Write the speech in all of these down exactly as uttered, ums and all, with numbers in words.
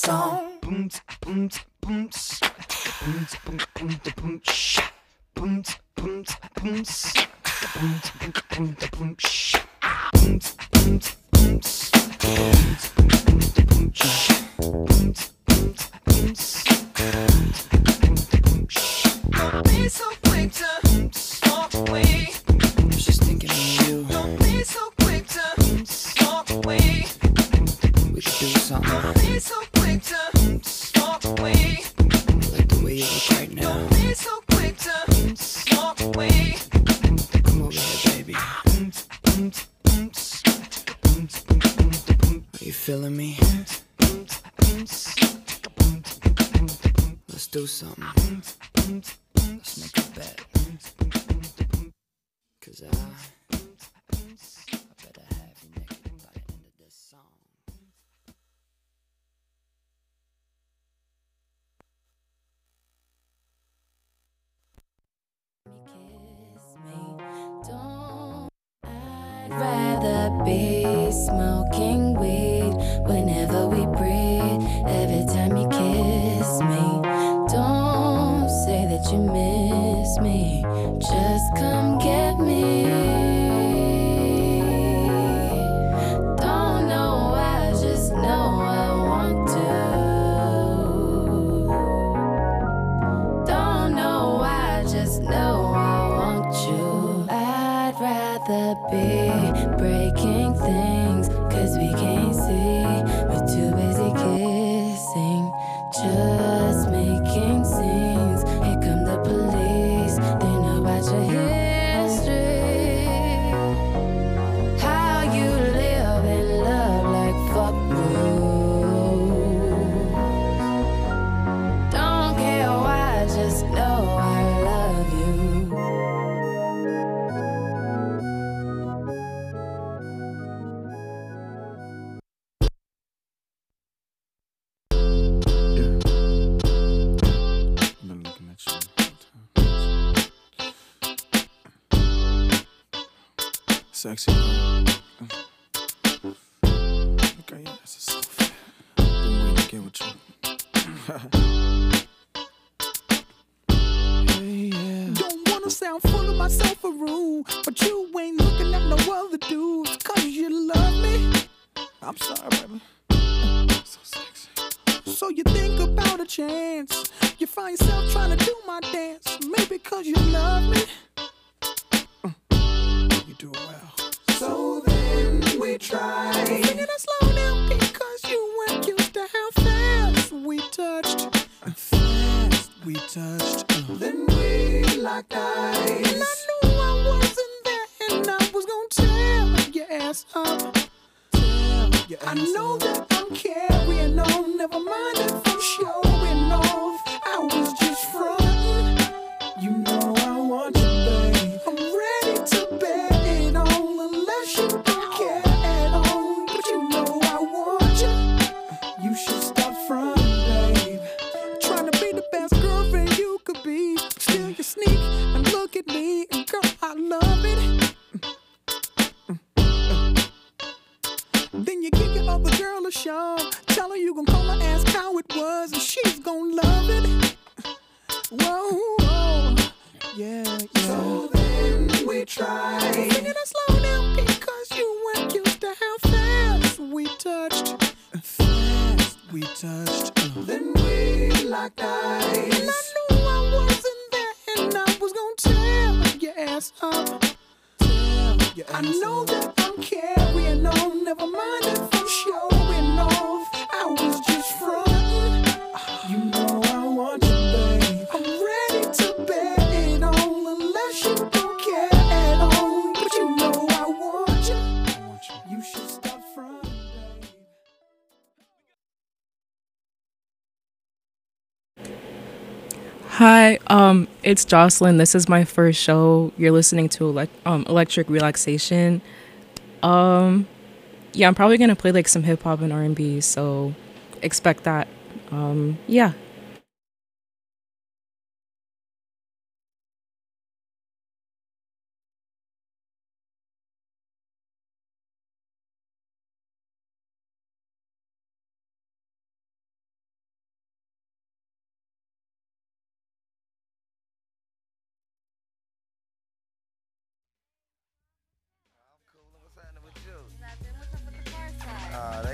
song. Don't be so quick to walk away. I was just thinking of you. Don't be so quick to walk away. We could do something Don't be so quick to walk away. like the way you look right now. Don't be so quick to walk away. Come over here, baby. Are you feeling me? Let's do something. Let's make a bet. Cause I, I better have you naked by the end of this song. Kiss me, don't. I'd rather be smoking weed whenever we breathe. Every time you kiss me, don't say that you miss me. Just come get me. Don't know, I just know I want to. Don't know, I just know I want you. I'd rather be breaking things, cause we can't see. We're too busy kissing, just making scenes. Here come the police, they know about your history. How you live and love like fuck rules. Don't care why, just know I love you. I've been looking at you all the time. Sexy. Okay, yeah, that's a soft. Been waiting to get with you. Hey, yeah. Don't wanna sound full of myself or rude, but you ain't looking at no other dudes, cause you love me. I'm sorry, baby. So sexy. So you think about a chance, you find yourself trying to do my dance, maybe cause you love me. You do it well. So then we try singing it slow down because you weren't used to how fast we touched. Fast we touched. Uh. Then we locked eyes, and I knew I wasn't there, and I was gonna tear your ass up. Your I ass know up. that I'm carrying on, never mind if I'm showing off. I was just frontin'. You know I want you, babe. I'm ready to bet it on, unless you don't care at all. But you know I want you. You should stop frontin', babe. Trying to be the best girlfriend you could be. Still you sneak and look at me, and girl, I love it. Then you give your other girl a shove. Tell her you gon' call her, ask how it was, and she's gon' love it. Whoa, whoa. Yeah, yeah. So then we tried singing it slow down because you weren't used to how fast we touched. Fast we touched. Uh. Then we locked eyes, and I knew I wasn't there, and I was gon' tear your ass up. Your I ass know up. that I'm carrying on, never mind if I'm showing off. I was just frontin'. You know I want you, babe. I'm ready to bet it on, unless you don't care at all. But you know I want you. I want you. You should stop frontin', babe. Hi, um, it's Jocelyn. This is my first show. You're listening to elec- um, Electric Relaxation. Um, yeah, I'm probably gonna play like some hip hop and R and B, so expect that. Um, yeah.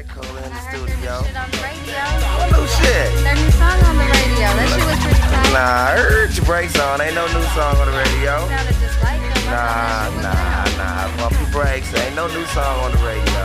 Cola in the I heard studio. their shit on the radio. What new shit? Their new song on the radio. That shit was pretty tight. Nah, I heard your brakes on. Ain't no new song on the radio. Sounded just like them. I Nah, thought that shit was nah, dope. nah. Pump your brakes. Ain't no new song on the radio.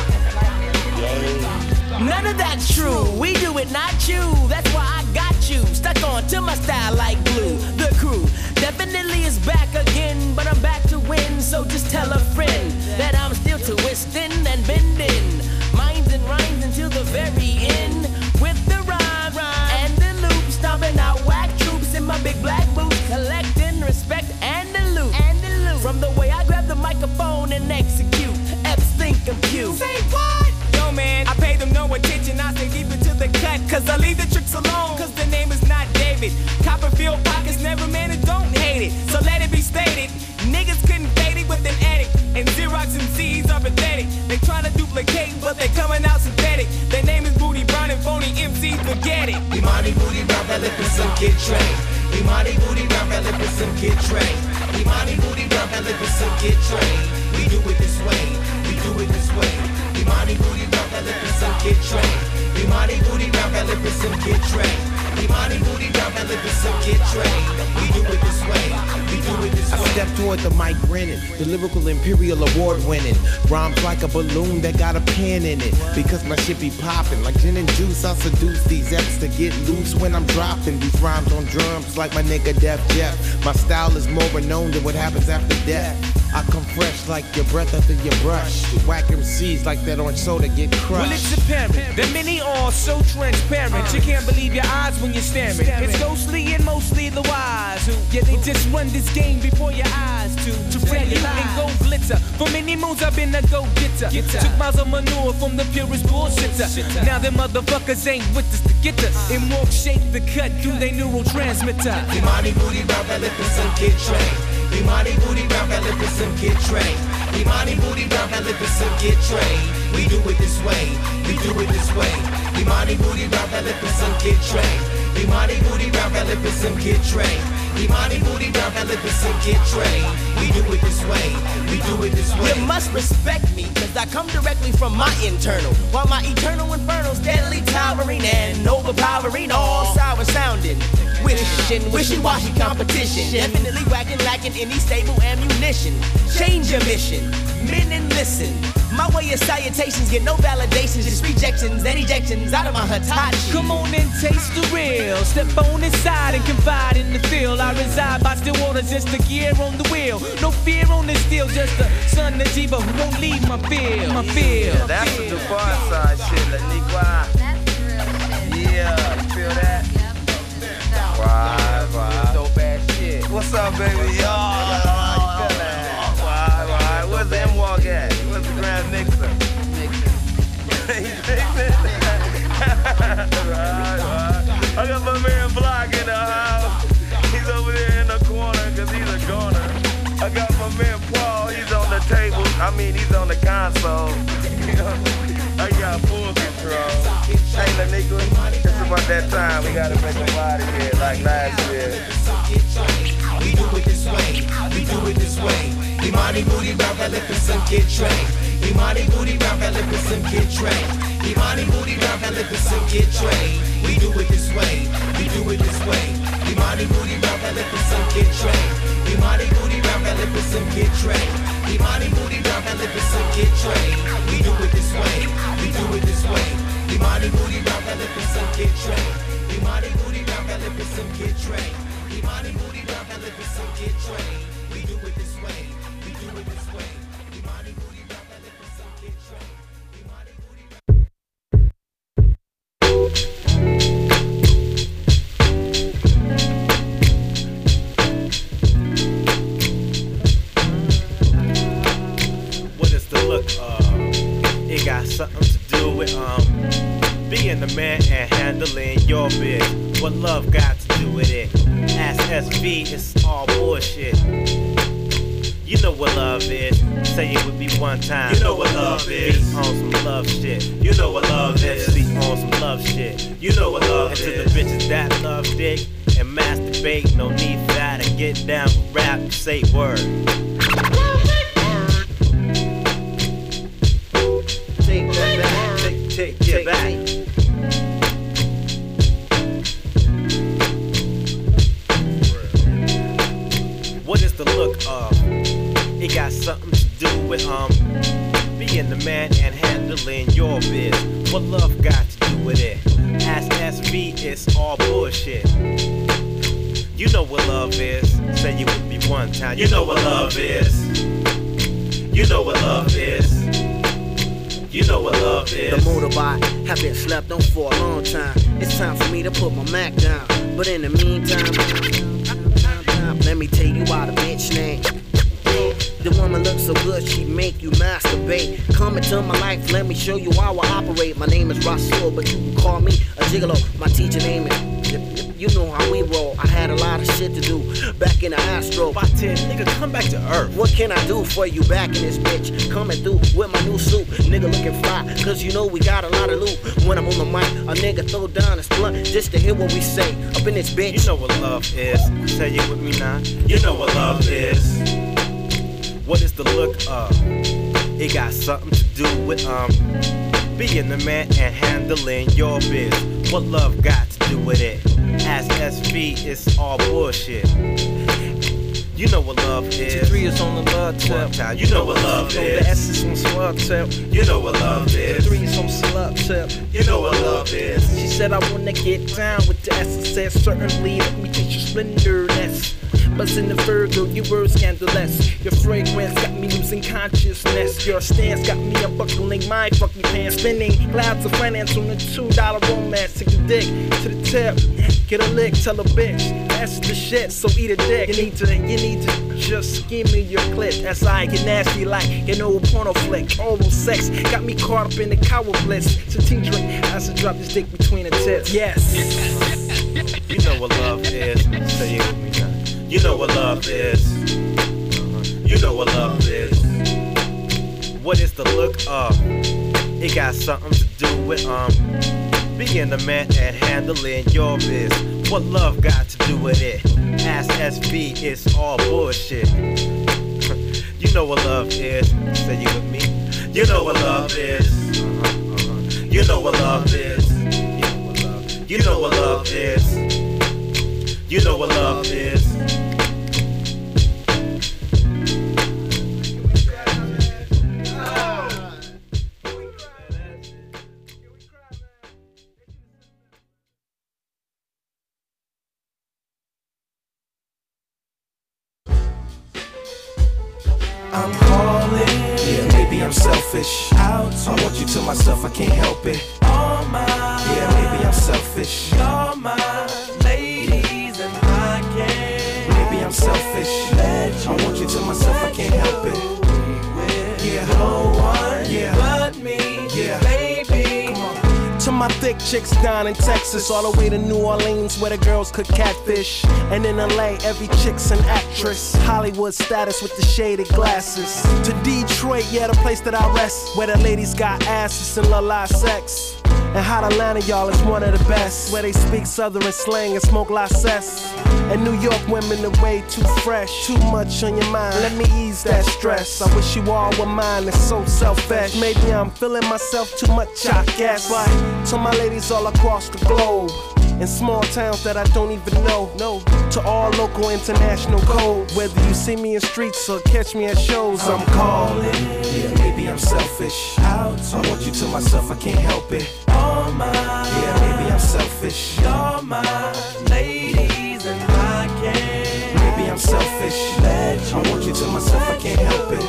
None of that's true. We do it, not you. That's why I got you stuck on to my style like glue. The crew definitely is back again, but I'm back to win. So just tell a friend that I'm still twisting and bending minds and rhymes until the very end. With the rhyme, rhyme and the loop, stomping out whack troops in my big black boots, collecting respect and the loot. And the loot. From the way I grab the microphone and execute, F's think I'm cute. Say what? Yo, man, I pay them no attention. I say keep it to the cut, cause I leave the tricks alone. Cause the name is not David. Copperfield pockets never man and don't hate it. So let it be stated, niggas couldn't fade it with an addict. And Xerox M Cs are pathetic. They tryna duplicate, but they coming out synthetic. Their name is Booty Brown and phony M Cs, forget it. Imani Booty Brown, fella, some kid train. Imani Booty Brown, fella, some kid train. Imani Booty Brown, fella, some kid train. We do it this way, we do it this way. Imani Booty Brown, fella, some kid train. Imani Booty Brown, fella, some kid train. Imani Booty Brown, fella, some kid train. We do it this way, we do it this way. I step toward the mic grinning, the lyrical imperial award winning. Rhymes like a balloon that got a pen in it. Because my shit be popping like gin and juice. I seduce these F's to get loose when I'm dropping these rhymes on drums like my nigga Def Jeff. My style is more renowned than what happens after death. I come fresh like your breath after your brush. Whack M Cs like that orange soda get crushed. Well, it's apparent that many are so transparent. You can't believe your eyes when you're staring. It's ghostly and mostly the wise who, yeah, they just run this game before your eyes to to tell you and go glitzer. For many moons I've been a go-getter. Took miles of manure from the purest bullshitter. Now them motherfuckers ain't with us to get us. In more shape to cut through they neurotransmitter. Imani Booty Brown, fella, some kid train. Imani Booty Brown, fella, some kid train. Imani Booty Brown, fella, some kid train. We do it this way, we do it this way. Imani Booty Brown, fella, some kid train. Imani Booty Brown, fella, some kid train. Imani Booty Brown, fella, some kid train. We do it this way, we do it this way. You must respect me, cause I come directly from my internal. While my eternal infernal's deadly towering and overpowering, all sour sounding. Wishing, wishy-washy competition. Definitely whacking, lacking any stable ammunition. Change your mission, men and listen. My way of salutations get no validations, just rejections and ejections out of my Hitachi. Come on and taste the real. Step on inside and confide in the field. I reside by still waters, just a gear on the wheel. No fear on this steel, just a son of Jiva who won't leave my field. My field. Yeah, that's the far side shit, Laniqua. That's the real shit. Yeah, you feel that? Right, right. Dope ass shit. What's up, baby? Yo, how you feeling? Right, right. Where's the M-Walk at? Where's the Grand Mixer? He's mixing. Right, right. I got my man Block in the house. He's over there in the corner because he's a goner. I got my man Paul. He's on the table. I mean, he's on the console. I got full control. Hey, Laniqua, it's about that time. We gotta make a body here like last year. We do it this way, we do it this way. Imani Booty Brown, fella, some kid train. Imani Booty Brown, fella, some kid train. Imani Booty Brown, fella, some kid train. We do it this way, we do it this way. Imani Booty Brown, fella, some kid train. Imani Booty Brown, fella, some kid train. Imani Booty Brown, fella, some kid train. We do it this way, we do it this way. Imani Booty Brown, fella, some kid train. Imani Booty Brown, fella, some kid train. Imani Booty Brown, fella, some kid train. We do it this way, we do it this way. Imani Booty Brown, fella, some kid train. Imani Booty Brown. What is the look of? It got something to do with um being the man and handling your biz. What love got to do with it? Ask S V, it's all bullshit. You know what love is. Say it with me one time. You know what love is. Be on some love shit. You know what love is. Sleep on some love shit. You know what love and is. And to the bitches that love dick and masturbate, no need for that. And get down with rap and say word. Take that back. Take take, take back. What is the look of? It got something to do with um being the man and handling your biz. What love got to do with it? Ask S V, it's all bullshit. You know what love is. Say you with me one time. You know what love is. You know what love is. You know what love is. The motorbike have been slept on for a long time. It's time for me to put my Mac down. But in the meantime, let me tell you why the bitch name. The woman looks so good, she make you masturbate. Come into my life, let me show you how I operate. My name is Rasul, but you can call me a gigolo. My teacher name is. You know how we roll. I had a lot of shit to do back in the Astro. By ten, nigga, come back to earth. What can I do for you back in this bitch? Coming through with my new suit, nigga looking fly. Cause you know we got a lot of loot. When I'm on the mic, a nigga throw down his blunt just to hear what we say up in this bitch. You know what love is. Say it with me now. You know what love is. What is the look of? It got something to do with um being the man and handling your biz. What love got to do with it? As S V, it's all bullshit. You know what love is. T three is on the love tip. You know what love is. The S is on swag tip. You know what love is. T three is on slut tip. You know what love is. She said I wanna get down with the S. I said certainly, let me teach you splendorness. Buzz in the Virgo, you were scandalous. Your fragrance got me losing consciousness. Your stance got me unbuckling my fucking pants. Spending clouds of finance on a two dollar romance. Take the dick to the tip, get a lick, tell a bitch that's the shit. So eat a dick. You need to, you need to just give me your clit. As I get nasty like an old porno flick. Oral sex got me caught up in the cow bliss. So tea drink as I drop this dick between the tits. Yes. You know what love is. Say it with me now. You know what love is. Uh-huh. You know what love is. What is the look of? It got something to do with um being the man and handling your biz. What love got to do with it? Ask S V, it's all bullshit. You know what love is. Say you with me. You know what love is. Uh-huh, uh-huh. You know what love is. You know what love is. You know what love is. I'm calling. Yeah, maybe I'm selfish. Out. I want you to myself, I can't help it. All mine. Yeah, maybe I'm selfish. All mine. Ladies and I can. Maybe I'm selfish. I want you to myself, I can't help it. Yeah, no one. Yeah, but me. Yeah, baby. Come on. To my thick chicks down in Texas, all the way to New Orleans where the girls cook catfish. And in L A, every chick's an actress. Hollywood status with the shaded glasses. To Detroit, yeah, the place that I rest, where the ladies got asses and love live sex. And Hot Atlanta, y'all, is one of the best, where they speak southern slang and smoke license. And New York women are way too fresh, too much on your mind, let me ease that stress. I wish you all were mine, it's so selfish. Maybe I'm feeling myself too much, I guess. But to my ladies all across the globe, in small towns that I don't even know, no. To all local international codes, whether you see me in streets or catch me at shows, I'm, I'm calling. Yeah, maybe I'm selfish. Out. I want you to myself, I can't help it. All mine. Yeah, maybe I'm selfish. All mine. Ladies and I can. Maybe I'm selfish. I want you to myself, I can't help it.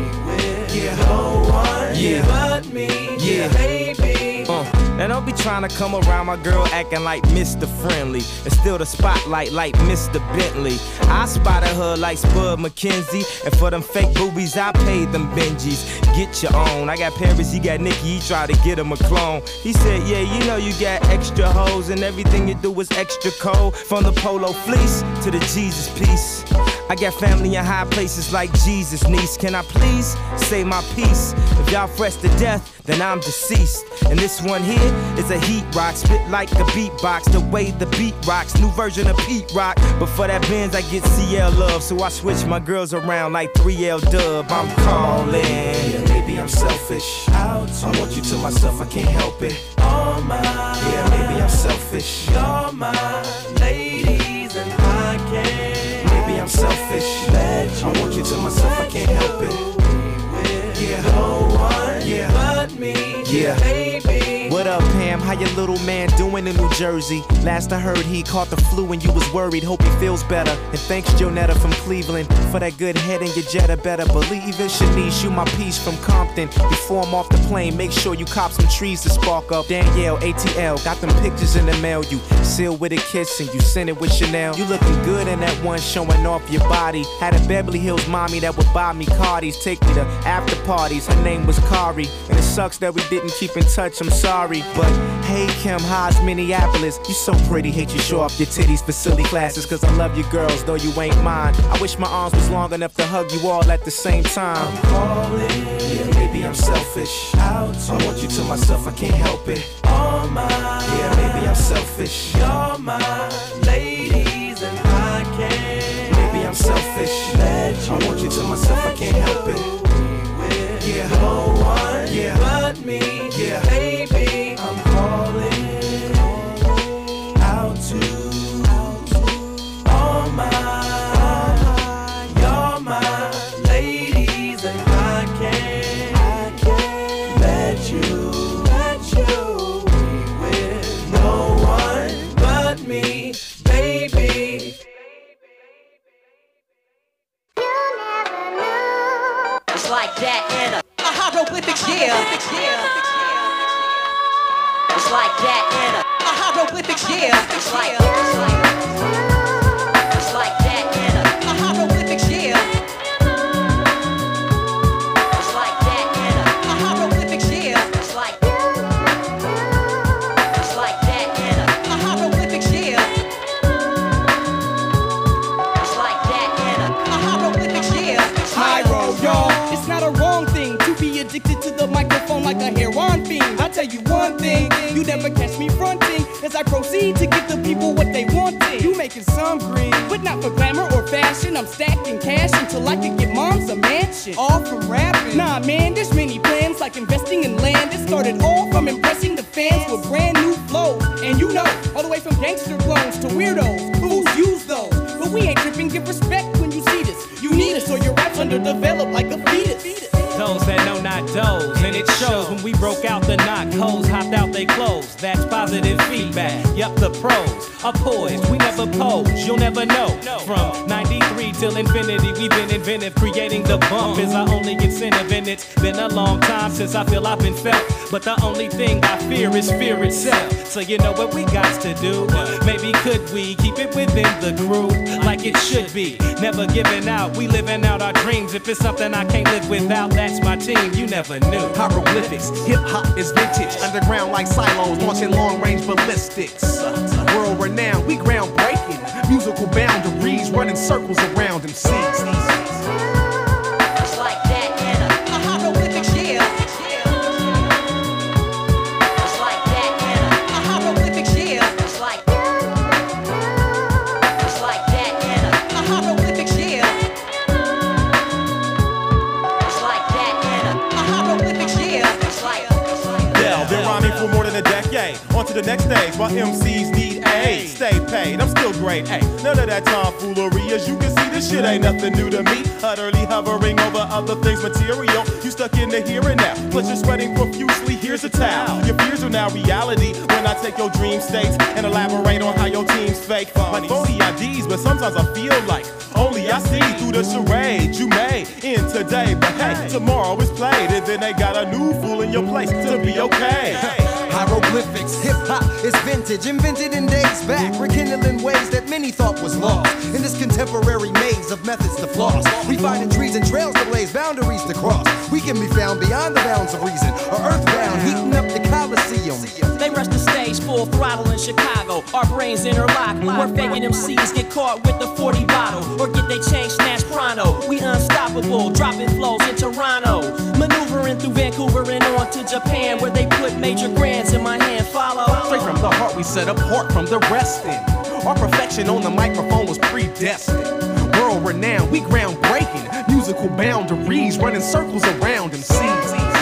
Yeah, no one. Yeah, but me. Yeah, baby. Uh. And don't be trying to come around my girl acting like Mister Friendly and steal the spotlight like Mister Bentley. I spotted her like Spud McKenzie, and for them fake boobies I paid them Benjis. Get your own. I got Paris, he got Nicki, he tried to get him a clone. He said, yeah, you know you got extra hoes and everything you do is extra cold. From the polo fleece to the Jesus piece. I got family in high places like Jesus, niece. Can I please say my piece? If y'all fresh to death, then I'm deceased. And this one here is a heat rock, spit like a beatbox, the way the beat rocks, new version of Pete Rock. But for that Benz, I get C L love, so I switch my girls around like three L Dub. I'm calling. Yeah, maybe maybe I'm selfish. I want you to myself, I can't help it. All mine. Yeah, maybe I'm selfish. You're mine, ladies, and I can't. Maybe I'm selfish. I want you to myself, I can't help it. Yeah, no one yeah. but me. Yeah, baby. What up, Pam? How your little man doing in New Jersey? Last I heard, he caught the flu and you was worried. Hope he feels better. And thanks, Jonetta from Cleveland, for that good head in your Jetta. Better believe it. Shanice, you my piece from Compton. Before I'm off the plane, make sure you cop some trees to spark up. Danielle, A T L, got them pictures in the mail. You sealed with a kiss and you sent it with Chanel. You looking good in that one, showing off your body. Had a Beverly Hills mommy that would buy me Cardis, take me to after parties. Her name was Kari, and it sucks that we didn't keep in touch. I'm sorry. But hey Kim, how's Minneapolis? You so pretty, hate you show off your titties for silly classes. Cause I love you girls, though you ain't mine. I wish my arms was long enough to hug you all at the same time. I'm calling, yeah, maybe I'm selfish. Out, I want you to myself, I can't help it. All mine, yeah, maybe I'm selfish. You're mine, ladies, and I can't. Maybe I'm selfish. I want you to myself, I can't help it. Yeah, no one yeah. but me. Yeah, baby, I'm calling out to all mine. You're my ladies, and I can't, I can't let you, let you be with no one but me, baby. It's like that in a, a hieroglyphic, yeah. It's like that in a, a hieroglyphic, yeah. It's like, it's like, it's like that in a, a hieroglyphic, yeah. It's like that in a, a hieroglyphic, yeah. It's like, it's like that in a, a hieroglyphic, yeah. It's like that in a, a hieroglyphic, yeah. Hyro, y'all. It's not a wrong thing to be addicted to the microphone like a heroin fiend. I tell you one thing, you never catch me fronting as I proceed to give the people what they wanted. You making some green, but not for glamour or fashion. I'm stacking cash until I can get moms a mansion. All from rapping. Nah, man, there's many plans like investing in land. It started all from impressing the fans with brand new flows. And you know, all the way from gangster clones to weirdos, who's use those. But we ain't tripping, give respect when you see this. You need us or your rap's underdeveloped like a fetus. Those that know not those, and it shows when we broke out the knock, hoes hopped out they clothes. That's positive feedback. Yup, the pros are poised. We never pose, you'll never know. From ninety-three till infinity, we've been inventive. Creating the bump is our only incentive, and it's been a long time since I feel I've been felt. But the only thing I fear is fear itself. So you know what we got to do? Maybe could we keep it within the crew like it should be? Never giving out, we living out our dreams. If it's something I can't live without, that's my team, you never knew. Hieroglyphics, hip-hop is vintage. Underground like silos, launching long-range ballistics. World renowned, we groundbreaking. Musical boundaries, running circles around M Cs. It's like that in a, a hieroglyphic, yeah. It's like that in a, a hieroglyphic, yeah. It's like, it's like that in a, a hieroglyphic, yeah. It's like that in a, a hieroglyphic, yeah. It's like, it's like. Yeah, been rhyming for more than a decade. On to the next stage while M Cs need aid. Stay paid, I'm still great. Hey, none of that tomfoolery. As you can see, this shit ain't nothing new to me. Utterly hovering over other things material. You stuck in the here and now. Plus you're sweating profusely. Here's a towel. Your fears are now reality when I take your dream states and elaborate on how your team's fake. Like phony I Ds, but sometimes I feel like only I see through the charade you made in today. But hey, tomorrow is played, and then they got a new fool in your place to be okay. Hey. Hieroglyphics, hip-hop is vintage, invented in days back, rekindling ways that many thought was lost. In this contemporary maze of methods to floss, we find trees and trails to blaze, boundaries to cross. We can be found beyond the bounds of reason, or earthbound, heating up the Coliseum. They rush the stage full throttle in Chicago. Our brains interlock, where faking M Cs get caught with the forty bottle, or get they chain snatched pronto. We unstoppable, dropping flows in Toronto, maneuvering through Vancouver and on to Japan, where they put major grands in my hand. Follow. Straight from the heart, we set apart from the rest. In our perfection on the microphone was predestined. World renowned, we groundbreaking. Musical boundaries, running circles around M Cs.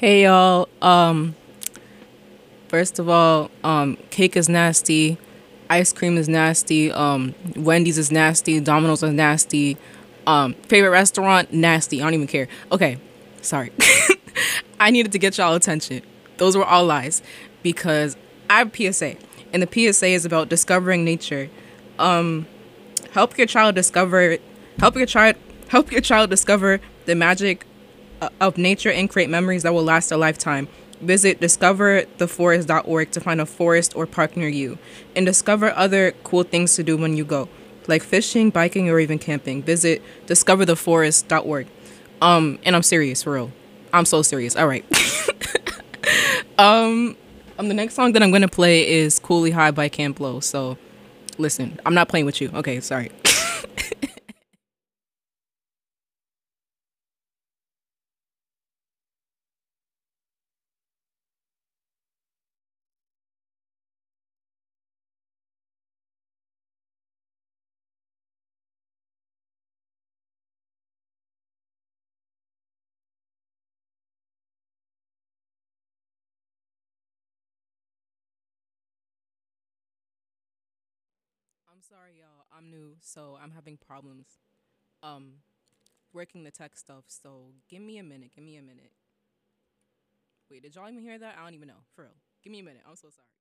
Hey y'all. Um first of all, um cake is nasty, ice cream is nasty, um Wendy's is nasty, Domino's is nasty, um favorite restaurant nasty. I don't even care. Okay, sorry. I needed to get y'all attention. Those were all lies because I have a P S A, and the P S A is about discovering nature. Um help your child discover help your child help your child discover the magic of nature and create memories that will last a lifetime. Visit discover the forest dot org to find a forest or park near you, and discover other cool things to do when you go, like fishing, biking, or even camping. Visit discover the forest dot org. Um, and I'm serious, for real. I'm so serious. All right. um, um, the next song that I'm gonna play is "Cooley High" by Camp Lo. So, listen, I'm not playing with you. Okay, sorry. I'm sorry, y'all. I'm new, so I'm having problems um working the tech stuff. So give me a minute. Give me a minute. Wait, did y'all even hear that? I don't even know. For real. Give me a minute. I'm so sorry.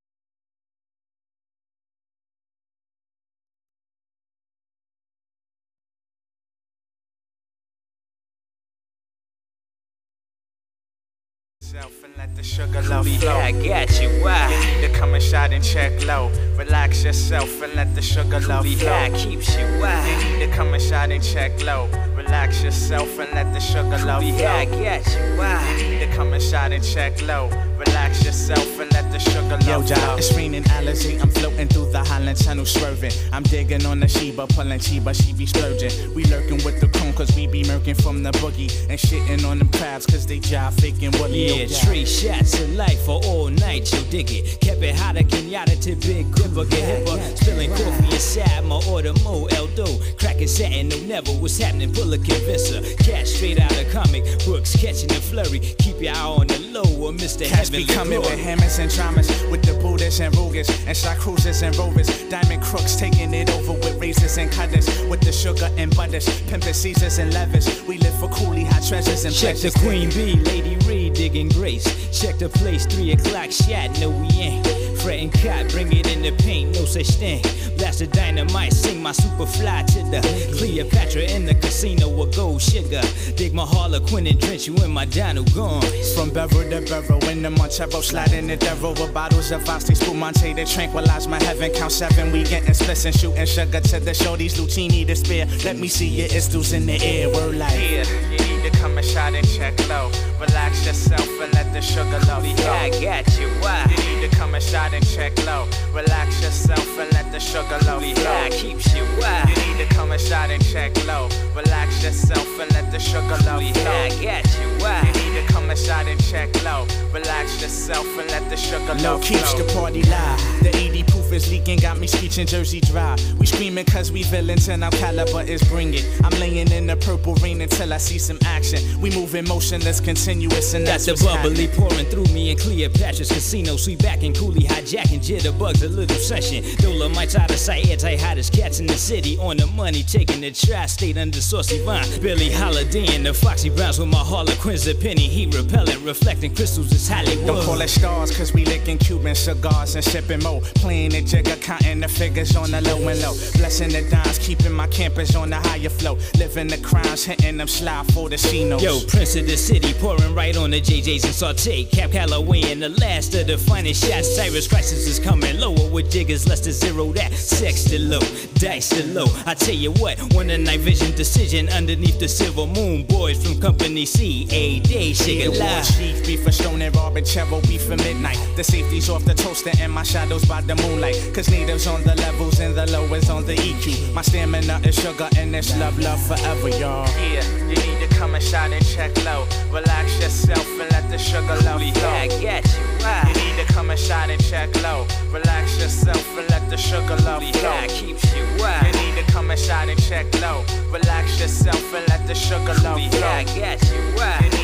And let the sugar love flow. I got you. Why? You need to come and shot and check low. Relax yourself and let the sugar love flow. I keeps you. Why? You need to come and shot and check low. Relax yourself and let the sugar love flow. I got you. Why? You need to come and shot and check low. Relax yourself and let the sugar love Yo, flow. Job, it's raining Alizé. I'm floating through the Highland Channel swerving. I'm digging on the Sheba, pulling Chiba, she be splurging. We lurking with the cone cause we be murking from the boogie. And shitting on them crabs cause they jive faking Willie. Yeah, three shots of life for all night, you dig it. Kept it hot again, yada to big gripper, get hipper. Spilling coffee inside my order, Mo Eldo. Cracking satin, no never, what's happening, pull a convincer. Cash straight out of comic books, catching the flurry. Keep your eye on the low, or Mister Cats Heavenly be coming Glory. with hammers and dramas, with the Buddhas and Rugas, and shot cruisers and rovers. Diamond crooks taking it over with razors and cutters, with the sugar and butters, pimping Caesars and levers. We live for Cooley, hot treasures and Check the pleasures. Queen Bee, Lady Reed digging grace. Check the place, three o'clock shot, no we ain't. Fretting cot, bring it in the paint, no such thing. Blast the dynamite, sing my super fly to the Cleopatra in the casino with gold sugar. Dig my Harlequin and drench you in my Dino gone. From Beverly to Beverly, in the Monchero, sliding the devil with bottles of Asti, Spumante to tranquilize my heaven. Count seven, we getting splits and shooting sugar to the shorties, Lucini to spare. Let me see your istos in the air, word like. Yeah, you need to come and shot and check low. Relax yourself and let the sugar love flow. I got you. Why? You need to come and shot and check low. Relax yourself and let the sugar love flow. I keeps you. Why? You need to come and shot and check low. Relax yourself and let the sugar love flow. I got you. Why? You need to come and shot and check low. Relax yourself and let the sugar Low love keeps flow. the party live. The eighty proof is leaking, got me screeching Jersey dry. We screaming cause we villains and our caliber is bringing. I'm laying in the purple rain until I see some action. We moving motionless, continuous, and Got that's the what's bubbly happening. pouring through me in Cleopatra's casino. Sweet back and Cooley hijacking jitterbugs, a little session. Dolomites out of sight, anti-hottest cats in the city. On the money, taking the tri-state under Saucy Vine. Billy Holiday and the Foxy Browns with my Harlequins, a penny heat repellent, reflecting crystals is Hollywood. Don't call it stars cause we licking Cuban cigars and sipping mo. Playing the jigger, counting the figures on the low and low. Blessing the dimes, keeping my campers on the higher flow. Living the crimes, hitting them slide for the Cinos. Yo, Prince of the City, pouring right on the J Js and saute. Cap Calloway and the last of the finest shots. Cyrus Crisis is coming lower with jiggers, less than zero that. Sex to low, dice to low. I tell you what, one a night vision decision underneath the silver moon. Boys from Company C, a day, shake it live. Chief beef for Stone and Robinchero, beef for midnight. The safety's off the toaster and my shadows by the moonlight. Cause natives on the levels and the lowers on the E Q. My stamina is sugar and it's love, love forever, y'all. Yeah, you need to come and shot and check low. Relax yourself and let the sugar love flow. I got you. Why? You need to come and shot and check low. Relax yourself and let the sugar love flow. I keeps you. Why? You need to come and shot and check low. Relax yourself and let the sugar love flow. I got you. Why? You need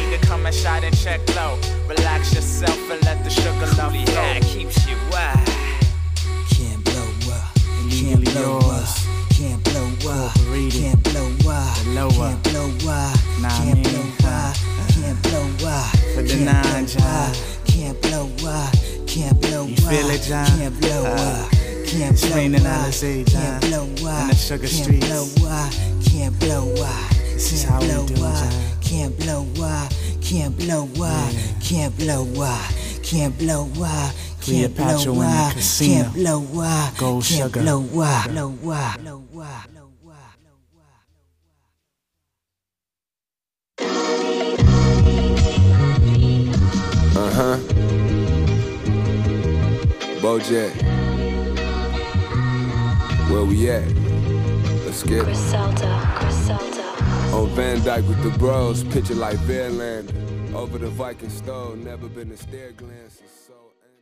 need to come and shine and check low. Relax yourself and let the sugar love flow. Yeah, keeps you wild. Can't blow up, can't blow up, can't blow up, can't blow up, can't blow up, can't blow up, can't blow up, for the nine, John. Can't blow up, can't blow up, you feel it, John? Can't blow up, can't blow up, raining Alizé, John. Can't blow up, in the sugar streets. Can't blow up, can't blow up, this is how we do it, John. Can't blow up, can't blow up, can't blow up, can't blow up. Cleopatra in the casino. Can't blow up. Gold can't sugar. blow up. Blow up. Blow up. Uh huh. Bojack. Where we at? Let's get it. Griselda, Griselda. On Van Dyke with the bros, picture like Verlander. Over the Viking stove, never been a stair glance. So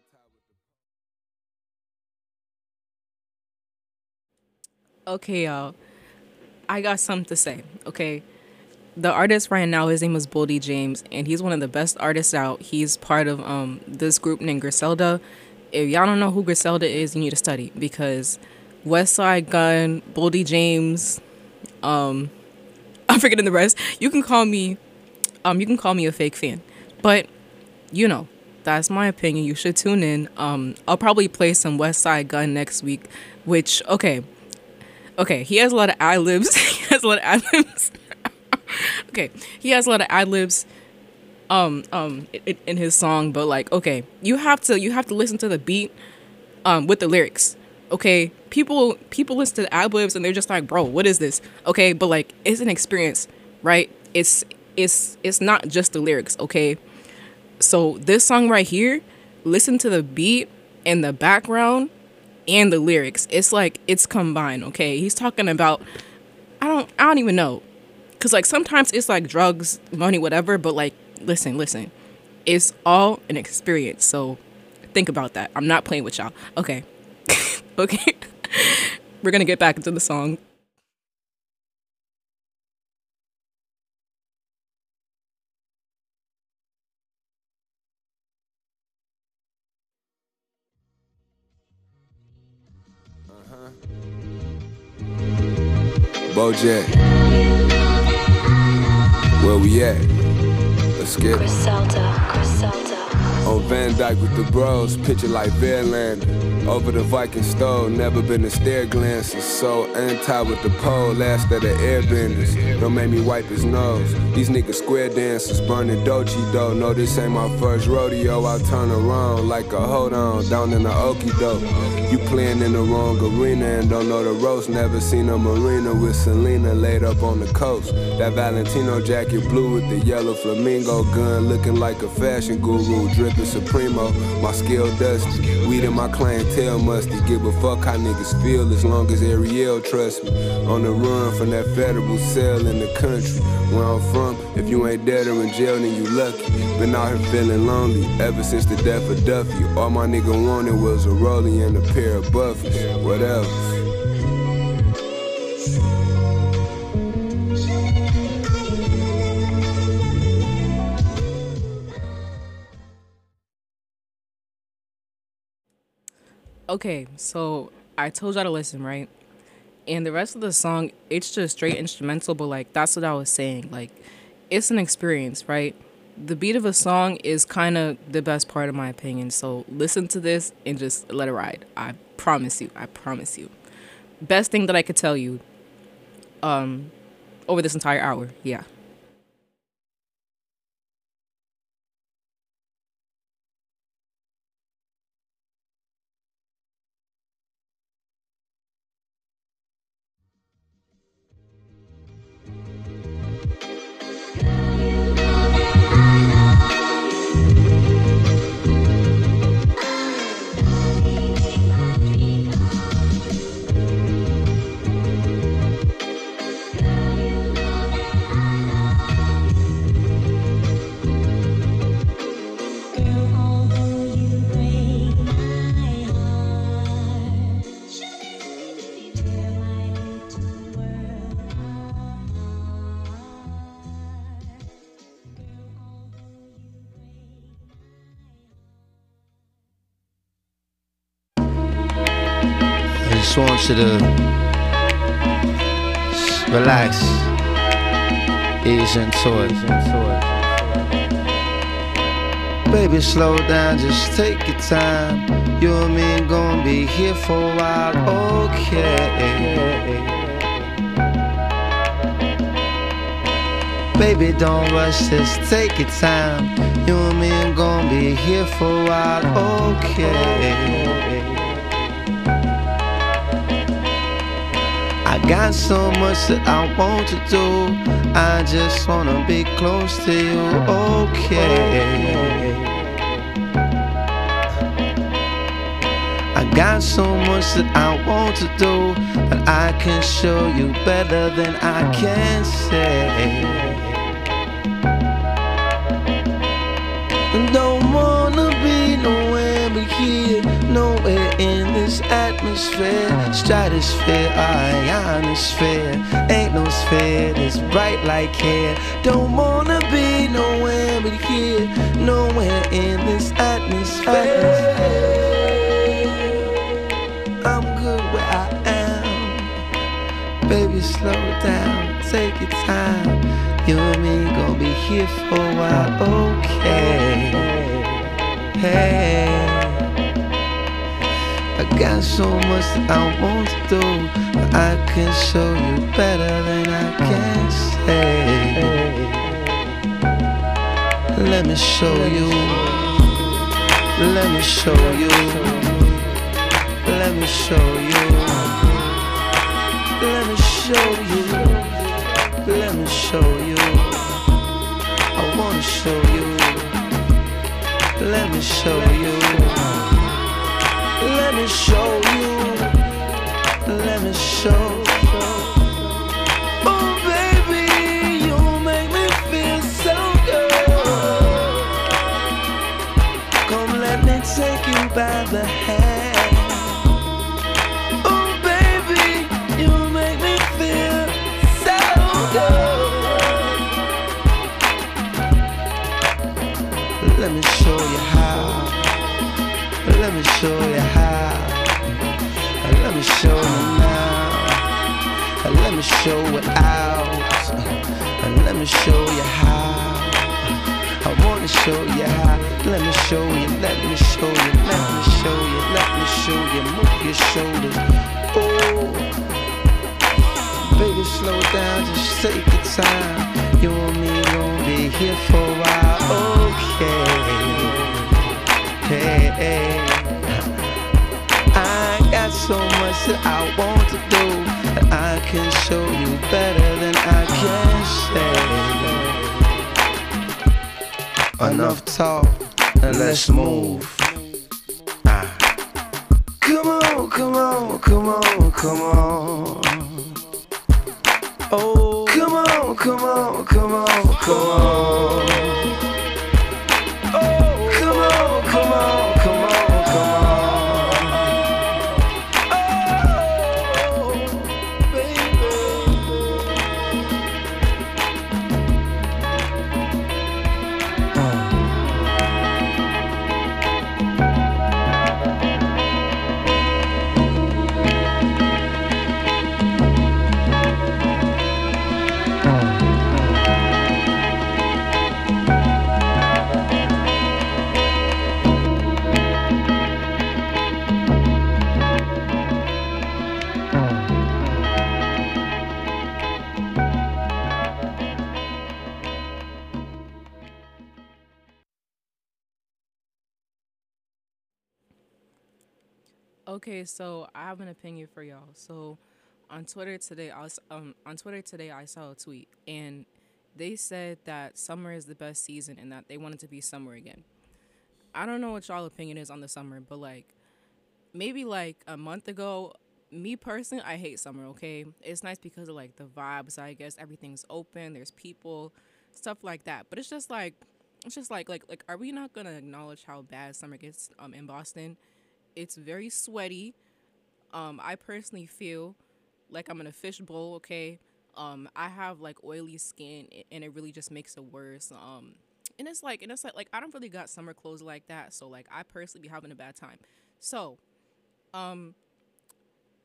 Okay, y'all. I got something to say, okay? The artist right now, his name is Boldy James, and he's one of the best artists out. He's part of um this group named Griselda. If y'all don't know who Griselda is, you need to study, because Westside Gunn, Boldy James, um, I'm forgetting the rest. You can call me, um, you can call me a fake fan, but you know, that's my opinion. You should tune in. Um, I'll probably play some Westside Gunn next week, which okay. Okay, he has a lot of ad-libs. he has a lot of ad-libs. okay, he has a lot of ad-libs um, um, in, in his song, but like, okay, you have to you have to listen to the beat um, with the lyrics. Okay, people people listen to the ad-libs and they're just like, bro, what is this? Okay, but like, it's an experience, right? It's it's it's not just the lyrics, okay? So this song right here, listen to the beat and the background and the lyrics. It's like it's combined, okay? He's talking about I don't I don't even know. Cause like sometimes it's like drugs, money, whatever, but like listen, listen. It's all an experience. So think about that. I'm not playing with y'all. Okay. okay. We're gonna get back into the song. Bojack, where we at? Let's get it. Griselda, Griselda. On Van Dyke with the bros, picture like Verlander. Over the Viking stove, never been a stair glance. So anti with the pole, last of the airbenders. Don't make me wipe his nose. These niggas square dancers, burning Dochi though. No, this ain't my first rodeo. I'll turn around like a hold on, down in the okie doke. You playing in the wrong arena and don't know the ropes. Never seen a marina with Selena laid up on the coast. That Valentino jacket blue with the yellow flamingo gun, looking like a fashion guru, dripping Supremo. My skill dusty, weed in my clientele musty. Give a fuck how niggas feel as long as Ariel trust me. On the run from that federal cell in the country where I'm from. If you ain't dead or in jail, then you lucky. Been out here feeling lonely ever since the death of Duffy. All my nigga wanted was a rollie and a pair of buffies. What else? Okay, so I told y'all to listen, right? And the rest of the song, it's just straight instrumental, but like that's what I was saying. Like, it's an experience, right? The beat of a song is kind of the best part of my opinion. So listen to this and just let it ride. I promise you. I promise you. Best thing that I could tell you um, over this entire hour. Yeah. just want you to relax, ease into it. Baby, slow down, just take your time. You and me ain't gonna be here for a while, okay? Baby, don't rush, just take your time. You and me ain't gonna be here for a while, okay? I got so much that I want to do. I just wanna be close to you, okay? I got so much that I want to do, but I can show you better than I can say. Don't wanna be nowhere but here, nowhere in this atmosphere. Stratosphere, ionosphere, ain't no sphere that's bright like hair. Don't wanna be nowhere but here, nowhere in this atmosphere. I'm good where I am. Baby, slow down, take your time. You and me gon' be here for a while, okay? Hey, I got so much that I want to do, but I can show you better than I can say. Let me show you. Let me show you. Let me show you. Let me show you. Let me show you. I wanna show you. Let me show you. Let me show you. Let me show. Oh baby, you make me feel so good. Come let me take you by the hand. Oh baby, you make me feel so good. Let me show you how. Let me show you how. Let me show you now. Let me show it out. Let me show you how. I wanna show you how. Let me show you, let me show you, let me show you, let me show you. Move your shoulders. Oh, baby, slow down, just take your time. You and me gon' be here for a while, okay? Hey, hey. I got so much that I want to do, that I can show you better than I can say. Enough talk, and let's move. Ah. Come on, come on, come on, come on. Oh, come on, come on, come on, come on. Oh, come on, come on, come on, come on. Okay, so I have an opinion for y'all. So on Twitter today, I was um on Twitter today I saw a tweet and they said that summer is the best season and that they want it to be summer again. I don't know what y'all opinion is on the summer, but like maybe like a month ago, me personally, I hate summer, okay? It's nice because of like the vibes, I guess everything's open, there's people, stuff like that. But it's just like it's just like like like are we not gonna acknowledge how bad summer gets um in Boston? It's very sweaty. Um, I personally feel like I'm in a fishbowl, okay? Um, I have like oily skin and it really just makes it worse. Um, and it's like, and it's like, like I don't really got summer clothes like that. So like I personally be having a bad time. So, um,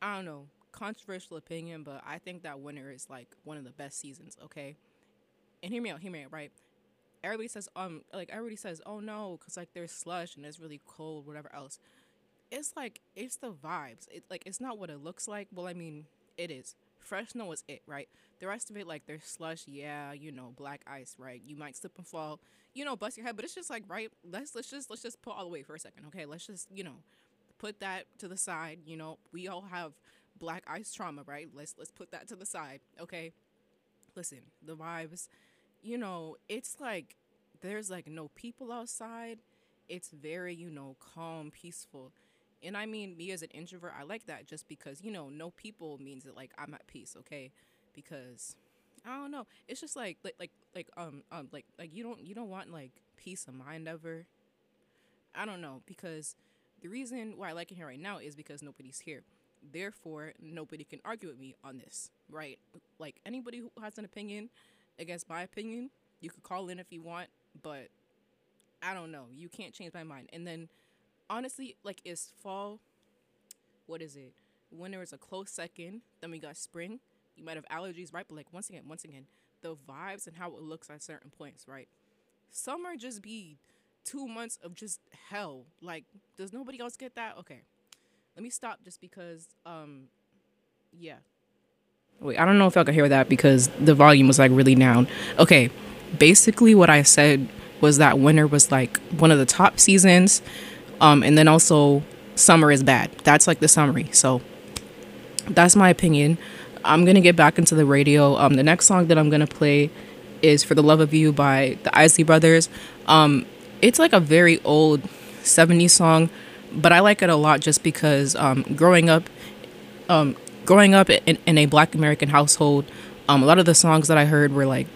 I don't know, controversial opinion, but I think that winter is like one of the best seasons, okay? And hear me out, hear me out, right? Everybody says, um, like everybody says, oh no, because like there's slush and it's really cold, whatever else. It's like, it's the vibes. It, like, it's not what it looks like. Well, I mean, it is. Fresh snow is it, right? The rest of it, like, there's slush, yeah, you know, black ice, right? You might slip and fall, you know, bust your head, but it's just like, right? Let's let's just let's just put all the way for a second, okay? Let's just, you know, put that to the side. You know, we all have black ice trauma, right? Let's let's put that to the side, okay? Listen, the vibes, you know, it's like there's like no people outside. It's very, you know, calm, peaceful. And I mean, me as an introvert, I like that just because, you know, no people means that, like, I'm at peace, okay? Because, I don't know. It's just like, like, like, like, um, um, like, like, you don't, you don't want, like, peace of mind ever. I don't know, because the reason why I like it here right now is because nobody's here. Therefore, nobody can argue with me on this, right? Like, anybody who has an opinion against my opinion, you could call in if you want, but I don't know. You can't change my mind. And then, honestly, like, it's fall. What is it? Winter is a close second. Then we got spring. You might have allergies, right? But, like, once again, once again, the vibes and how it looks at certain points, right? Summer just be two months of just hell. Like, does nobody else get that? Okay. Let me stop just because, um, yeah. Wait, I don't know if y'all can hear that because the volume was, like, really down. Okay. Basically, what I said was that winter was, like, one of the top seasons. Um, and then also summer is bad. That's like the summary. So that's my opinion. I'm going to get back into the radio. Um, the next song that I'm going to play is For the Love of You by the Isley Brothers. Um, it's like a very old seventies song, but I like it a lot just because um, growing up, um, growing up in, in a Black American household, um, a lot of the songs that I heard were like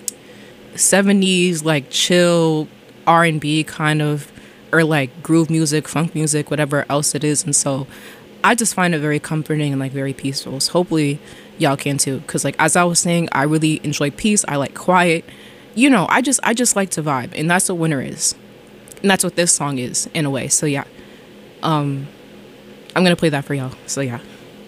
seventies, like chill R and B kind of, or like groove music, funk music, whatever else it is. And so I just find it very comforting and like very peaceful. So hopefully y'all can too. Cause like, as I was saying, I really enjoy peace. I like quiet, you know, I just, I just like to vibe, and that's what winter is. And that's what this song is in a way. So yeah, um, I'm going to play that for y'all. So yeah.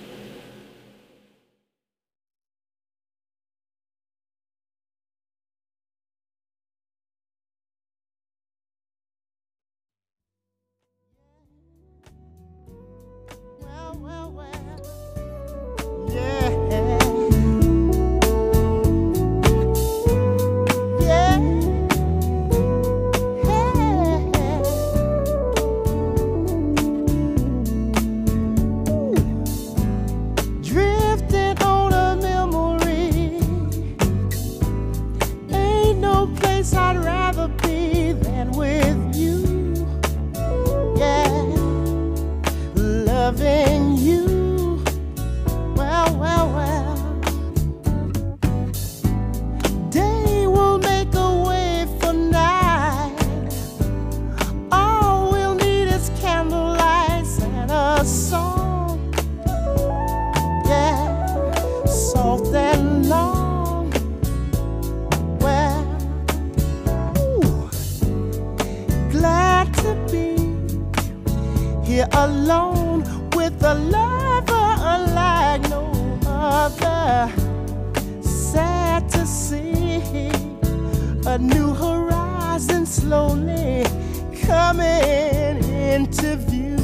Alone with a lover unlike no other. Sad to see a new horizon slowly coming into view.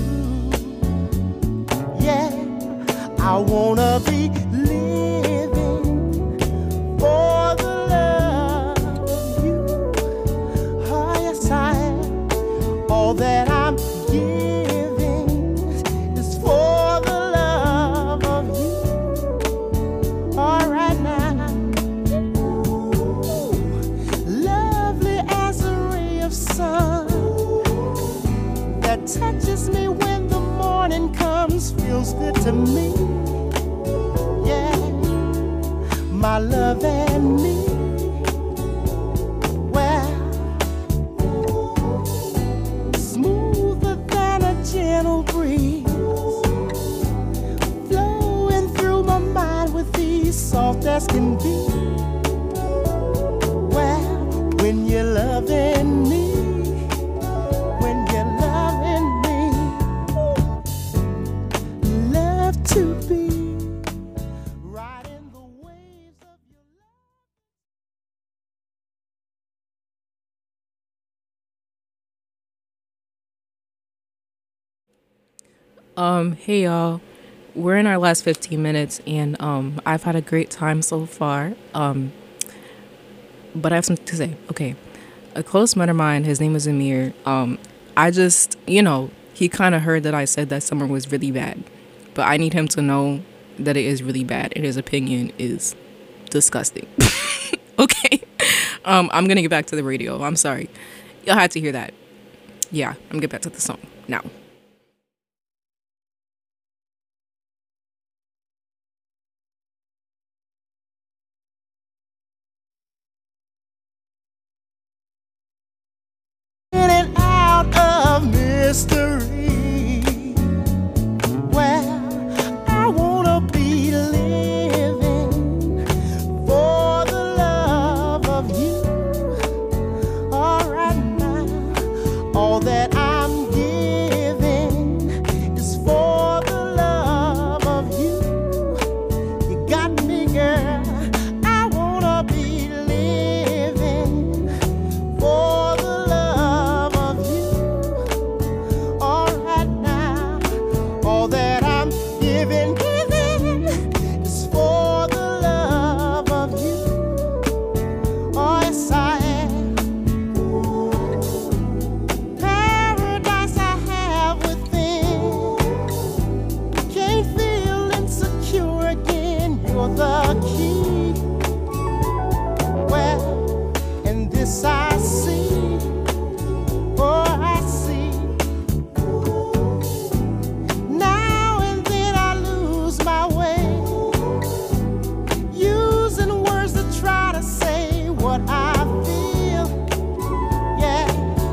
Yeah, I wanna be living for the love of you. Oh yes, I am. All that I'm giving touches me when the morning comes, feels good to me. Yeah, my love and me. Well, smoother than a gentle breeze, flowing through my mind with ease, soft as can be. Well, when you're loving me, to be Um, hey y'all. We're in our last fifteen minutes and um I've had a great time so far. Um but I have something to say. Okay. A close friend of mine, his name is Amir. Um I just, you know, he kind of heard that I said that summer was really bad. But I need him to know that it is really bad and his opinion is disgusting. Okay. Um I'm going to get back to the radio. I'm sorry. Y'all had to hear that. Yeah, I'm going to get back to the song now. In and out of mystery. Well, I wanna be living for the love of you. All right now, all that I'm giving is for the love of you. You got me, girl. I wanna be living for the love of you. All right now, all that I'm giving, giving is for the love of you. Oh, yes, I am. Paradise I have within. Can't feel insecure again. You're the key. Well, and this I see. Oh, I see. Now and then I lose my way, using words to try to say what I feel. Yeah,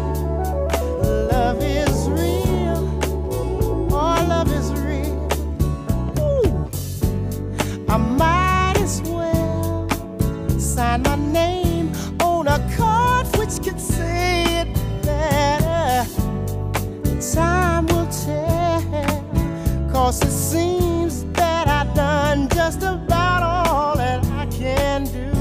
love is real. Oh, love is real. Ooh. I might as well sign my name on a card which could say it better. Time will tell, 'cause it seems that I've done just about all that I can do.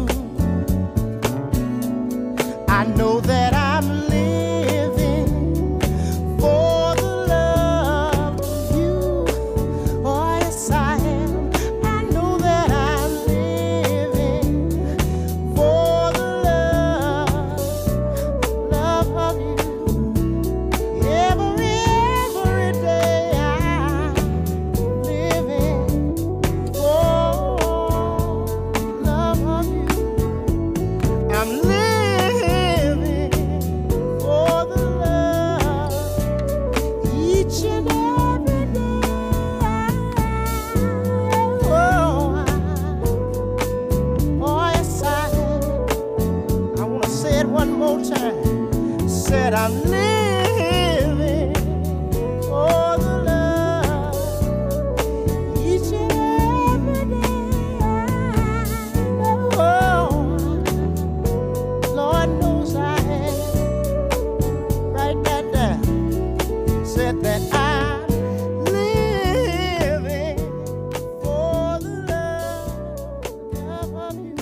I know that I'm living for the love of you. Oh, yes, I am. I know that I'm living for the love, love of you. Every, every day I'm living for love of you. I'm living for the love each and every day. Oh, I, oh yes, I am. I want to say it one more time. Said I'm living for the love each and every day. Oh, Lord knows I am. Write that down. Said that I'm living for the love of you.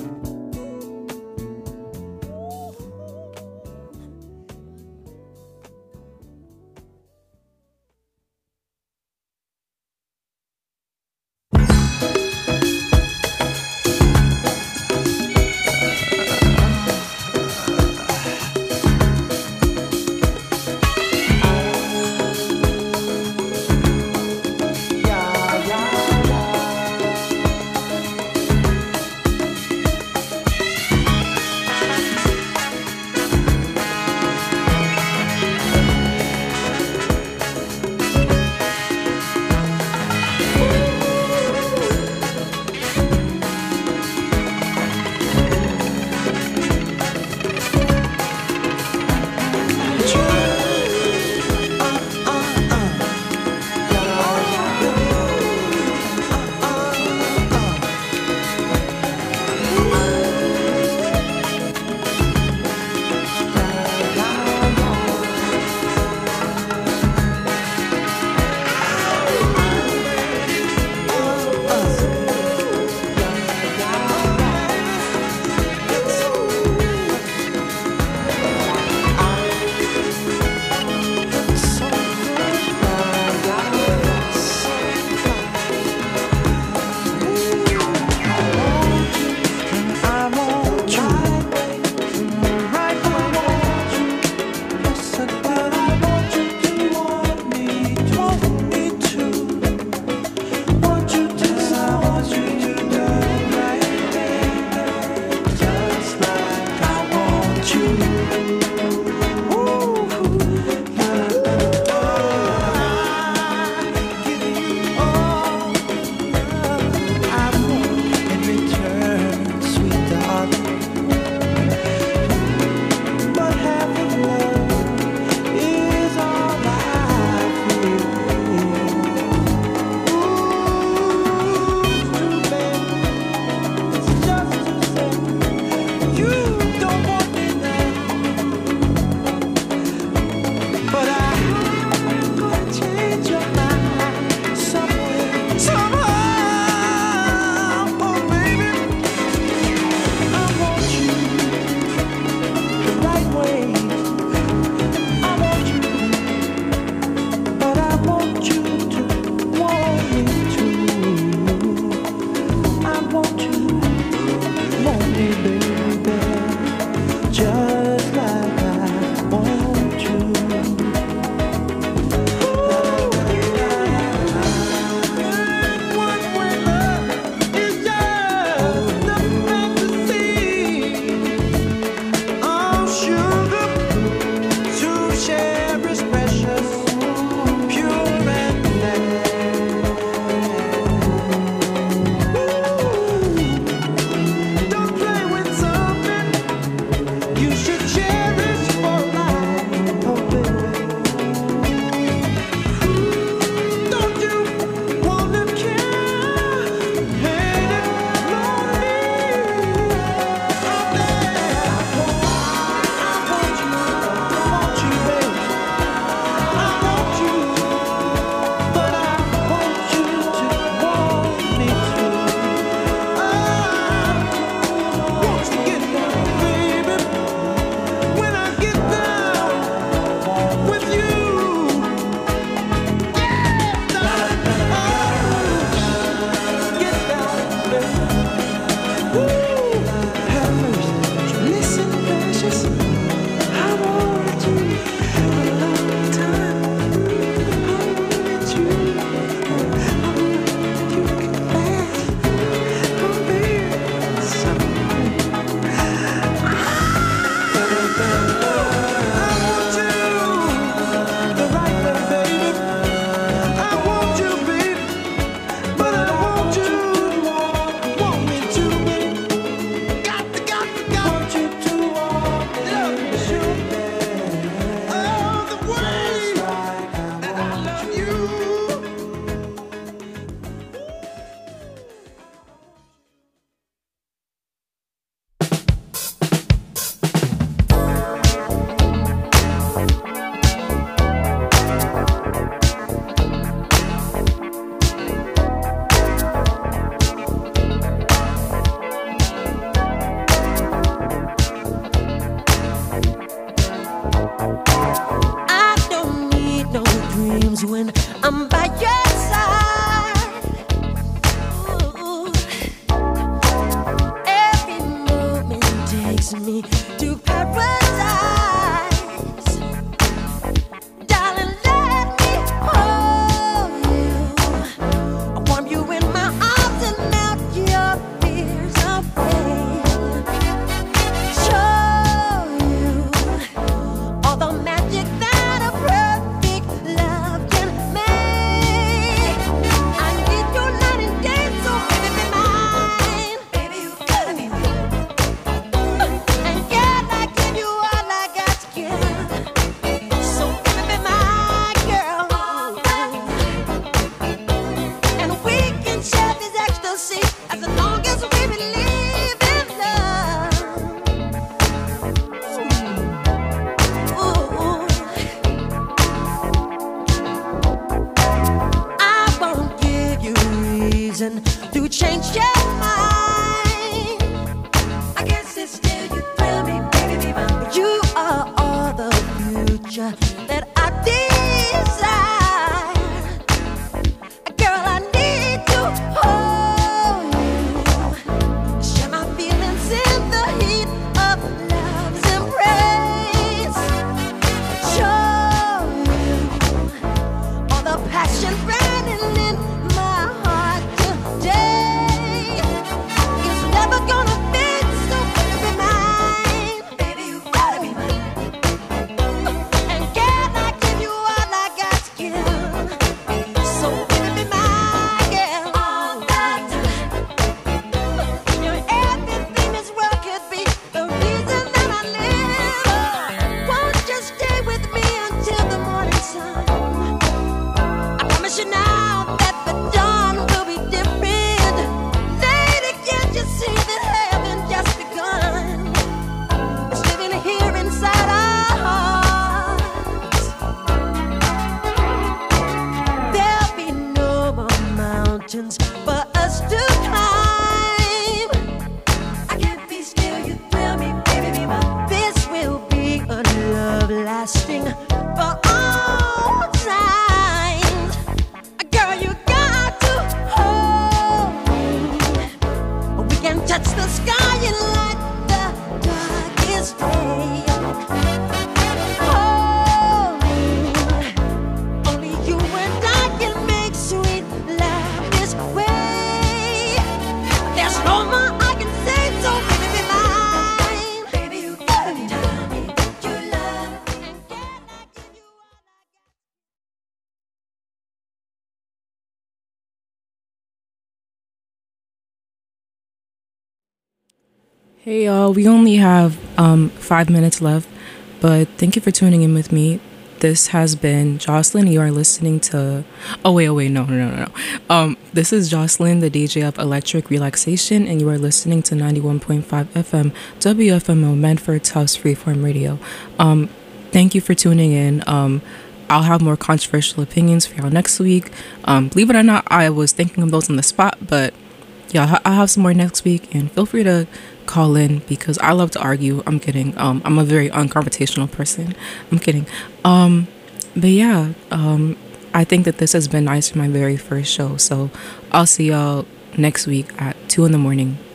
Hey y'all, we only have um, five minutes left, but thank you for tuning in with me. This has been Jocelyn. You are listening to... Oh, wait, oh, wait, no, no, no, no. Um, this is Jocelyn, the D J of Electric Relaxation, and you are listening to ninety-one point five F M, W F M O, Medford Tufts Freeform Radio. Um, thank you for tuning in. Um, I'll have more controversial opinions for y'all next week. Um, believe it or not, I was thinking of those on the spot, but yeah, I'll have some more next week, and feel free to call in because I love to argue. I'm kidding. Um, I'm a very unconfrontational person. I'm kidding. Um, but yeah, um, I think that this has been nice for my very first show. So I'll see y'all next week at two in the morning.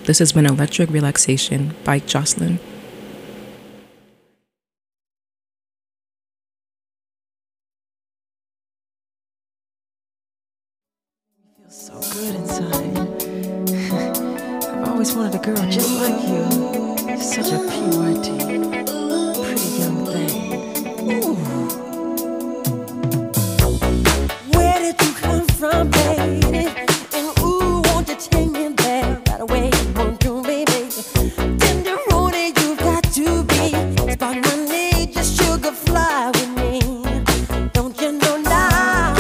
This has been Electric Relaxation by Jocelyn. So good inside. I've always wanted a girl just like you. You're such a P Y T, pretty young thing. Ooh. Where did you come from, baby? And ooh, won't you take me there right away? Won't you, baby? Tenderoni, you've got to be. Spark my need, just sugar fly with me. Don't you know now?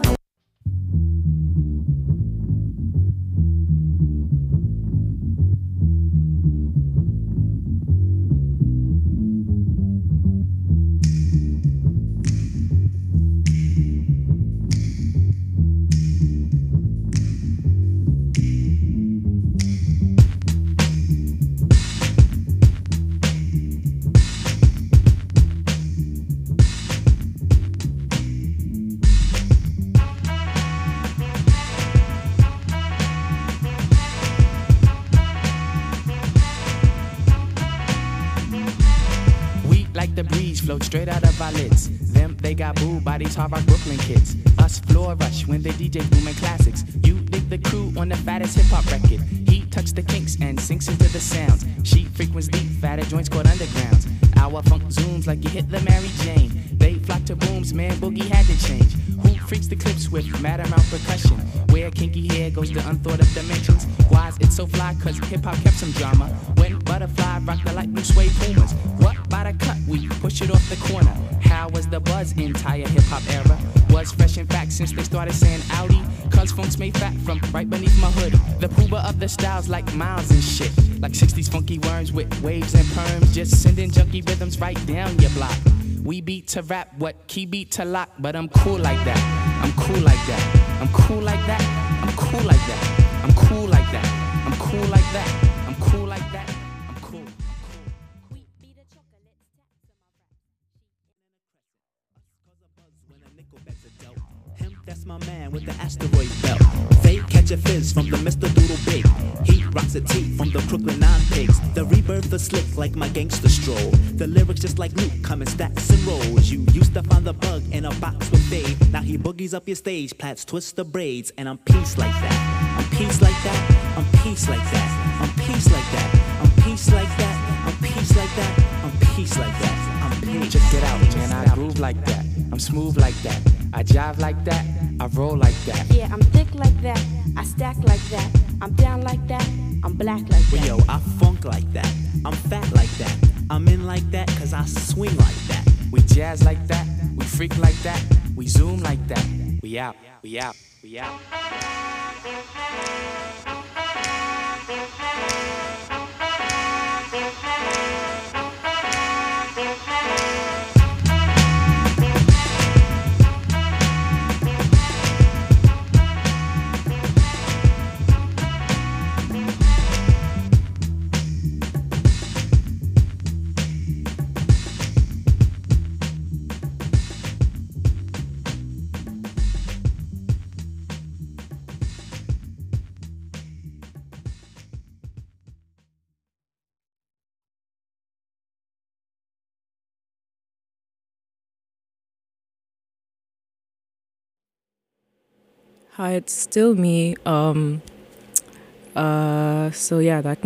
Like the breeze float straight out of our lids. Them, they got booed by these hard rock Brooklyn kids. Us floor rush when the D J booming classics. You dig the crew on the fattest hip hop record. He tucks the kinks and sinks into the sounds. She frequents deep, fatter joints called undergrounds. Our funk zooms like you hit the Mary Jane. They flock to booms, man, boogie had to change. Who freaks the clips with mad amount percussion? Where kinky hair goes to unthought of dimensions. Why's it so fly? Cause hip hop kept some drama. When Butterfly rocked the light blue suede pumas. What by the cut? We push it off the corner. How was the buzz entire hip hop era? Was fresh in fact since they started saying Audi. Cause funk's made fat from right beneath my hood. The pooba of the styles like miles and shit. Like sixties funky worms with waves and perms. Just sending junky rhythms right down your block. We beat to rap, what key beat to lock. But I'm cool like that. I'm cool like that. I'm cool like that. I'm cool like that. I'm cool like that. I'm cool like that. I'm cool like that. I'm cool. Him, that's my man with the asteroid belt. Fake catch a fizz from the Mister Doodle Big. He rocks a tee from the Brooklyn Nine Pigs. The rebirth is slick like my gangster stroll. The lyrics just like Luke come in stacks and rolls. You used to find the bug in a box with Dave. Now he boogies up your stage, plats twist the braids, and I'm peace like that. I'm peace like that. I'm peace like that. I'm peace like that. I'm peace like that. I'm peace like that. I'm peace like that. I'm peace. Check it out, man. I groove like that. I'm smooth like that. I jive like that. I roll like that. Yeah, I'm thick like that. I stack like that. I'm down like that. I'm black like that. Well, yo, I funk like that. I'm fat like that. I'm in like that cause I swing like that. We jazz like that. We freak like that. We zoom like that. We out. We out. We out. Hi, it's still me. Um, uh, so yeah, that